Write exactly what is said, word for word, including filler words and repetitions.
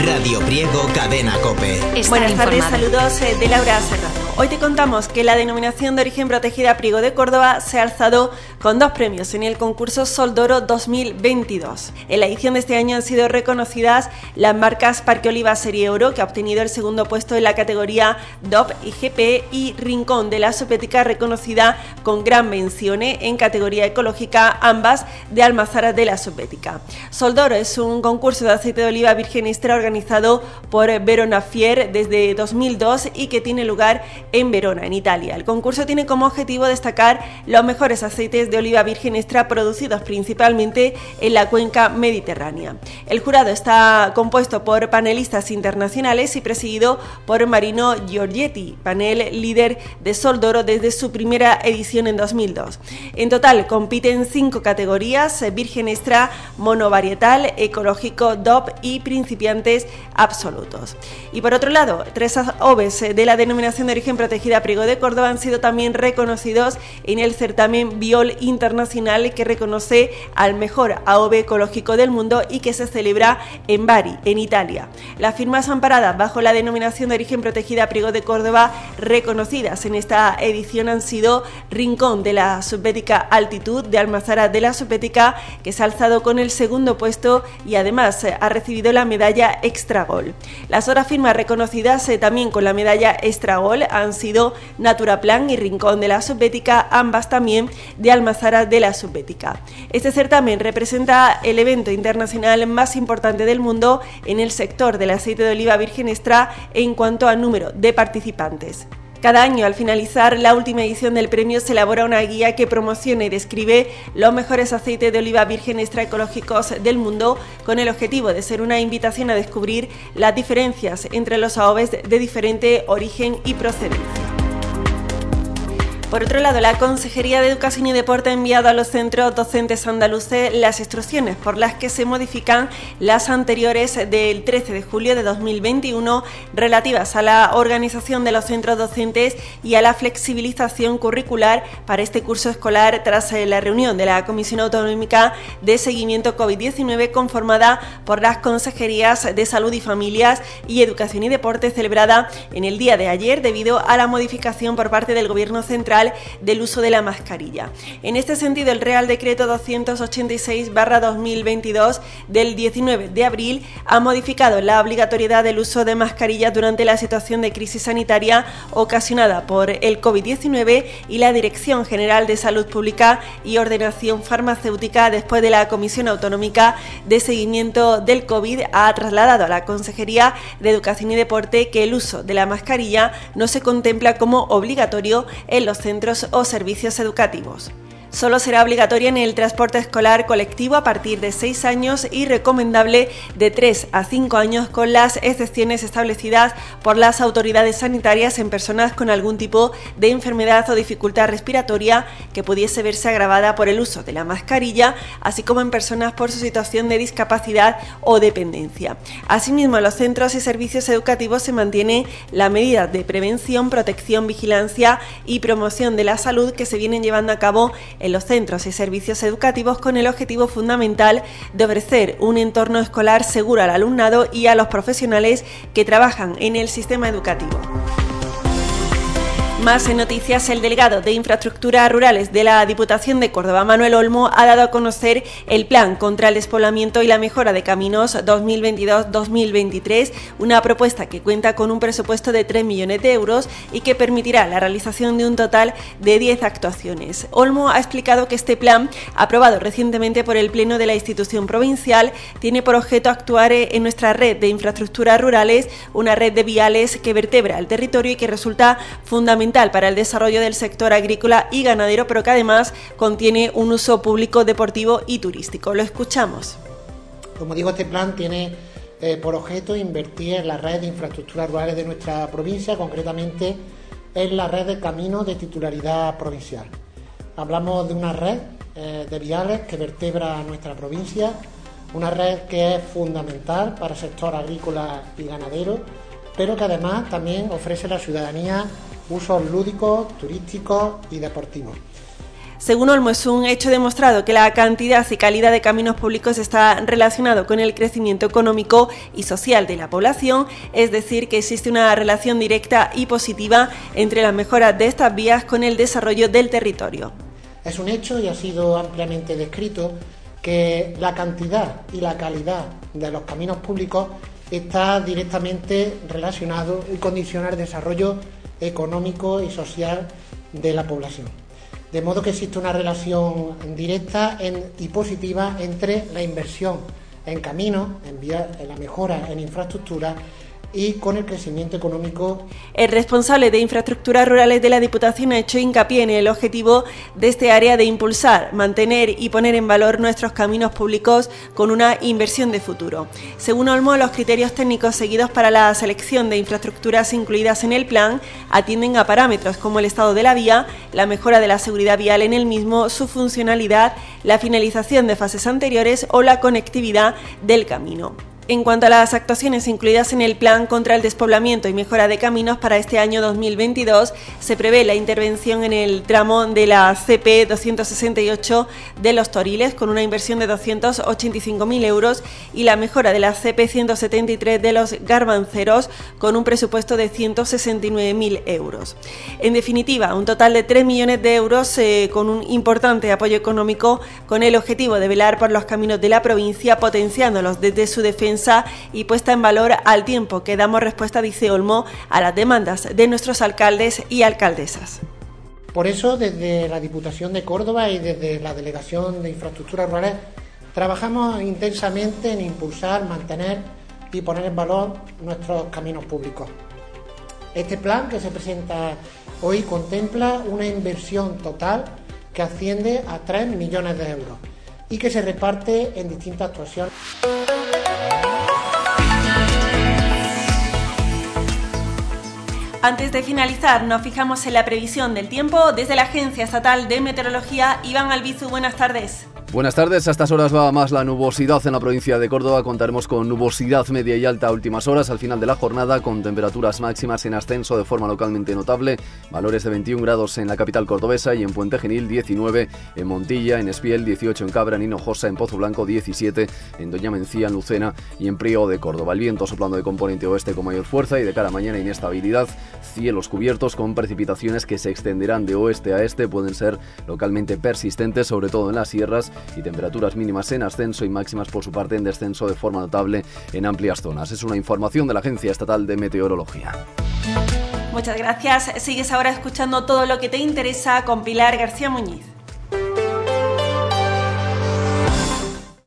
Radio Priego, Cadena COPE. Buenas tardes, saludos de Laura Serrano. Hoy te contamos que la denominación de origen protegida Priego de Córdoba se ha alzado con dos premios en el concurso Sol de Oro dos mil veintidós. En la edición de este año han sido reconocidas las marcas Parque Oliva Serie Oro, que ha obtenido el segundo puesto en la categoría D O P y G P, y Rincón de la Supética, reconocida con gran mención en categoría ecológica, ambas de Almazara de la Supética. Sol de Oro es un concurso de aceite de oliva virgen extra organizado por Verona Fier desde dos mil dos y que tiene lugar en Verona, en Italia. El concurso tiene como objetivo destacar los mejores aceites de oliva virgen extra producidos principalmente en la cuenca mediterránea. El jurado está compuesto por panelistas internacionales y presidido por Marino Giorgetti, panel líder de Sol de Oro desde su primera edición en dos mil dos. En total compiten cinco categorías: virgen extra, monovarietal, ecológico, D O P y principiantes absolutos. Y por otro lado, tres aves de la denominación de origen protegida Priego de Córdoba han sido también reconocidos en el certamen Biol Internacional, que reconoce al mejor A O V ecológico del mundo y que se celebra en Bari, en Italia. Las firmas amparadas bajo la denominación de origen protegida Priego de Córdoba reconocidas en esta edición han sido Rincón de la Supética Altitud de Almazara de la Supética, que se ha alzado con el segundo puesto y además ha recibido la medalla Extra Gol. Las otras firmas reconocidas eh, también con la medalla Extra Gol han sido Naturaplan y Rincón de la Supética, ambas también de Almazara de la Supética. Este certamen representa el evento internacional más importante del mundo en el sector del aceite de oliva virgen extra en cuanto al número de participantes. Cada año, al finalizar la última edición del premio, se elabora una guía que promociona y describe los mejores aceites de oliva virgen extra ecológicos del mundo, con el objetivo de ser una invitación a descubrir las diferencias entre los A O Vs de diferente origen y procedencia. Por otro lado, la Consejería de Educación y Deporte ha enviado a los centros docentes andaluces las instrucciones por las que se modifican las anteriores del trece de julio de dos mil veintiuno relativas a la organización de los centros docentes y a la flexibilización curricular para este curso escolar, tras la reunión de la Comisión Autonómica de Seguimiento COVID diecinueve conformada por las Consejerías de Salud y Familias y Educación y Deporte, celebrada en el día de ayer debido a la modificación por parte del Gobierno Central del uso de la mascarilla. En este sentido, el Real Decreto doscientos ochenta y seis barra dos mil veintidós del diecinueve de abril ha modificado la obligatoriedad del uso de mascarillas durante la situación de crisis sanitaria ocasionada por el COVID diecinueve, y la Dirección General de Salud Pública y Ordenación Farmacéutica, después de la Comisión Autonómica de Seguimiento del COVID, ha trasladado a la Consejería de Educación y Deporte que el uso de la mascarilla no se contempla como obligatorio en los centros o servicios educativos. Solo será obligatoria en el transporte escolar colectivo a partir de seis años y recomendable de tres a cinco años, con las excepciones establecidas por las autoridades sanitarias en personas con algún tipo de enfermedad o dificultad respiratoria que pudiese verse agravada por el uso de la mascarilla, así como en personas por su situación de discapacidad o dependencia. Asimismo, en los centros y servicios educativos se mantiene la medida de prevención, protección, vigilancia y promoción de la salud que se vienen llevando a cabo en los centros y servicios educativos, con el objetivo fundamental de ofrecer un entorno escolar seguro al alumnado y a los profesionales que trabajan en el sistema educativo. Más en noticias, el delegado de Infraestructuras Rurales de la Diputación de Córdoba, Manuel Olmo, ha dado a conocer el Plan contra el Despoblamiento y la Mejora de Caminos dos mil veintidós dos mil veintitrés, una propuesta que cuenta con un presupuesto de tres millones de euros y que permitirá la realización de un total de diez actuaciones. Olmo ha explicado que este plan, aprobado recientemente por el Pleno de la institución provincial, tiene por objeto actuar en nuestra red de infraestructuras rurales, una red de viales que vertebra el territorio y que resulta fundamental para el desarrollo del sector agrícola y ganadero, pero que además contiene un uso público, deportivo y turístico. Lo escuchamos. Como digo, este plan tiene eh, por objeto invertir en la red de infraestructuras rurales de nuestra provincia, concretamente en la red de caminos de titularidad provincial. Hablamos de una red eh, de viales que vertebra nuestra provincia, una red que es fundamental para el sector agrícola y ganadero, pero que además también ofrece a la ciudadanía usos lúdicos, turísticos y deportivos. Según Olmo, es un hecho demostrado que la cantidad y calidad de caminos públicos está relacionado con el crecimiento económico y social de la población, es decir, que existe una relación directa y positiva entre la mejora de estas vías con el desarrollo del territorio. Es un hecho y ha sido ampliamente descrito que la cantidad y la calidad de los caminos públicos está directamente relacionado y condiciona el desarrollo económico y social de la población. De modo que existe una relación directa en, y positiva entre la inversión en caminos, en, vía, en la mejora en infraestructura y con el crecimiento económico. El responsable de infraestructuras rurales de la Diputación ha hecho hincapié en el objetivo de este área de impulsar, mantener y poner en valor nuestros caminos públicos con una inversión de futuro. Según Olmo, los criterios técnicos seguidos para la selección de infraestructuras incluidas en el plan atienden a parámetros como el estado de la vía, la mejora de la seguridad vial en el mismo, su funcionalidad, la finalización de fases anteriores o la conectividad del camino. En cuanto a las actuaciones incluidas en el Plan contra el despoblamiento y mejora de caminos para este año dos mil veintidós, se prevé la intervención en el tramo de la C P doscientos sesenta y ocho de Los Toriles con una inversión de doscientos ochenta y cinco mil euros y la mejora de la C P ciento setenta y tres de Los Garbanceros con un presupuesto de ciento sesenta y nueve mil euros. En definitiva, un total de tres millones de euros eh, con un importante apoyo económico con el objetivo de velar por los caminos de la provincia, potenciándolos desde su defensa y puesta en valor al tiempo que damos respuesta, dice Olmo, a las demandas de nuestros alcaldes y alcaldesas. Por eso, desde la Diputación de Córdoba y desde la Delegación de Infraestructuras Rurales, trabajamos intensamente en impulsar, mantener y poner en valor nuestros caminos públicos. Este plan que se presenta hoy contempla una inversión total que asciende a tres millones de euros y que se reparte en distintas actuaciones. Antes de finalizar, nos fijamos en la previsión del tiempo. Desde la Agencia Estatal de Meteorología, Iván Albizu, buenas tardes. Buenas tardes, a estas horas va más la nubosidad en la provincia de Córdoba. Contaremos con nubosidad media y alta a últimas horas al final de la jornada, con temperaturas máximas en ascenso de forma localmente notable, valores de veintiún grados en la capital cordobesa y en Puente Genil, diecinueve en Montilla, en Espiel, dieciocho en Cabra, en Hinojosa, en Pozo Blanco, diecisiete en Doña Mencía, en Lucena y en Priego de Córdoba. El viento soplando de componente oeste con mayor fuerza y de cara a mañana inestabilidad, cielos cubiertos con precipitaciones que se extenderán de oeste a este, pueden ser localmente persistentes, sobre todo en las sierras, y temperaturas mínimas en ascenso y máximas por su parte en descenso de forma notable en amplias zonas. Es una información de la Agencia Estatal de Meteorología. Muchas gracias. Sigues ahora escuchando todo lo que te interesa con Pilar García Muñiz.